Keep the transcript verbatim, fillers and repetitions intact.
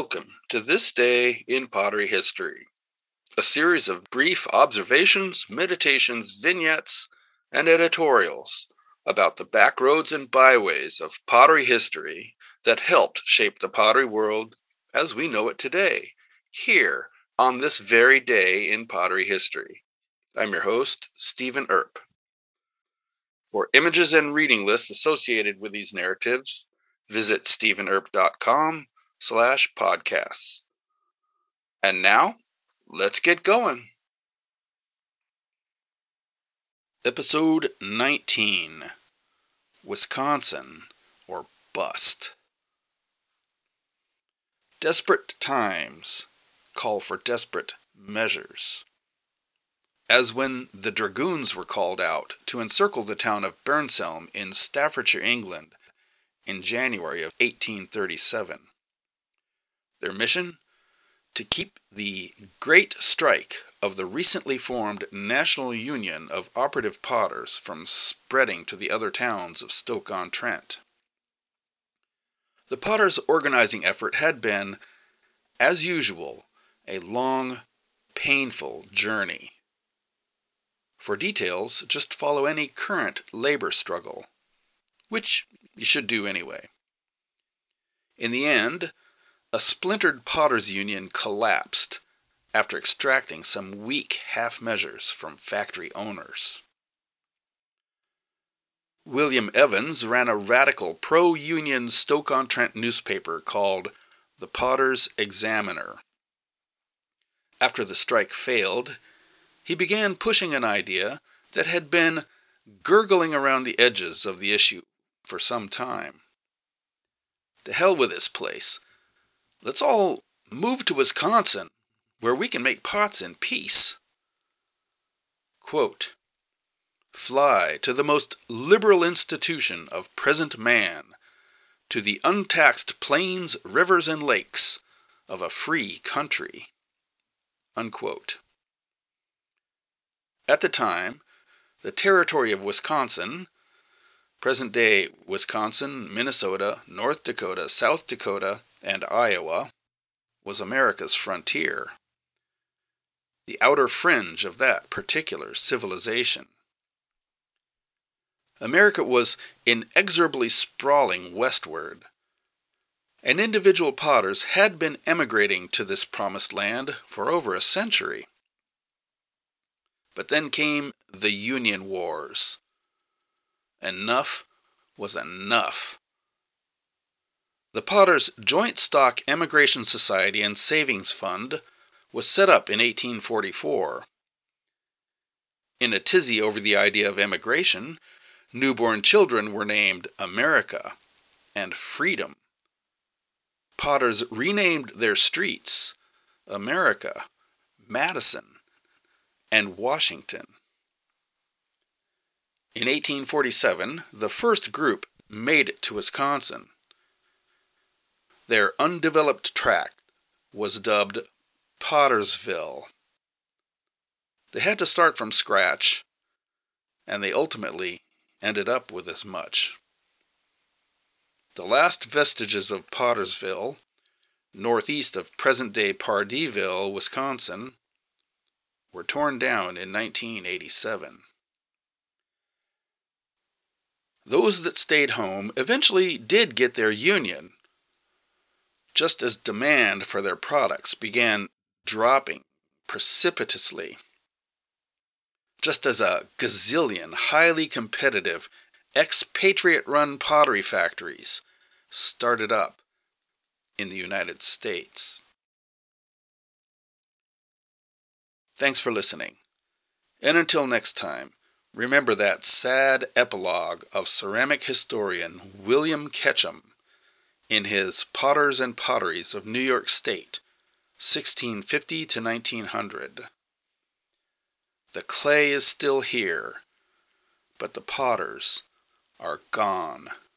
Welcome to This Day in Pottery History, a series of brief observations, meditations, vignettes, and editorials about the backroads and byways of pottery history that helped shape the pottery world as we know it today, here on this very day in pottery history. I'm your host, Stephen Earp. For images and reading lists associated with these narratives, visit stephen earp dot com slash podcasts. And now, let's get going. Episode nineteen, Wisconsin, or Bust. Desperate times call for desperate measures. As when the dragoons were called out to encircle the town of Burnselm in Staffordshire, England, in January of eighteen thirty-seven. Their mission? To keep the great strike of the recently formed National Union of Operative Potters from spreading to the other towns of Stoke-on-Trent. The potters' organizing effort had been, as usual, a long, painful journey. For details, just follow any current labor struggle, which you should do anyway. In the end, a splintered potters' union collapsed after extracting some weak half-measures from factory owners. William Evans ran a radical pro-union Stoke-on-Trent newspaper called The Potter's Examiner. After the strike failed, he began pushing an idea that had been gurgling around the edges of the issue for some time. To hell with this place. Let's all move to Wisconsin, where we can make pots in peace. Quote, "Fly to the most liberal institution of present man, to the untaxed plains, rivers, and lakes of a free country." Unquote. At the time, the territory of Wisconsin, present-day Wisconsin, Minnesota, North Dakota, South Dakota, and Iowa, was America's frontier, the outer fringe of that particular civilization. America was inexorably sprawling westward, and individual potters had been emigrating to this promised land for over a century. But then came the Union Wars. Enough was enough. The Potters' Joint Stock Emigration Society and Savings Fund was set up in eighteen forty-four. In a tizzy over the idea of emigration, newborn children were named America and Freedom. Potters renamed their streets America, Madison, and Washington. In eighteen forty-seven, the first group made it to Wisconsin. Their undeveloped tract was dubbed Pottersville. They had to start from scratch, and they ultimately ended up with as much. The last vestiges of Pottersville, northeast of present-day Pardeeville, Wisconsin, were torn down in nineteen eighty-seven. Those that stayed home eventually did get their union, just as demand for their products began dropping precipitously. Just as a gazillion highly competitive, expatriate-run pottery factories started up in the United States. Thanks for listening. And until next time, remember that sad epilogue of ceramic historian William Ketchum in his Potters and Potteries of New York State, sixteen fifty to nineteen hundred. The clay is still here, but the potters are gone.